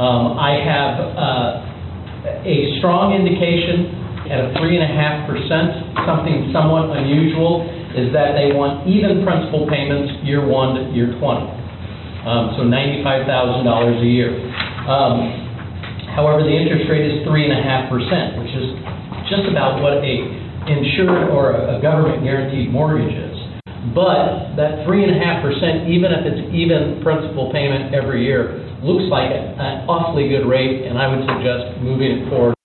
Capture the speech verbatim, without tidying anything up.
Um, I have uh, a strong indication at a three and a half percent, something somewhat unusual, is that they want even principal payments year one to year twenty. Um, so ninety-five thousand dollars a year. Um, however, the interest rate is three and a half percent, which is just about what a insured or a government guaranteed mortgage is. But that three and a half percent, even if it's even principal payment every year, looks like an awfully good rate, and I would suggest moving it forward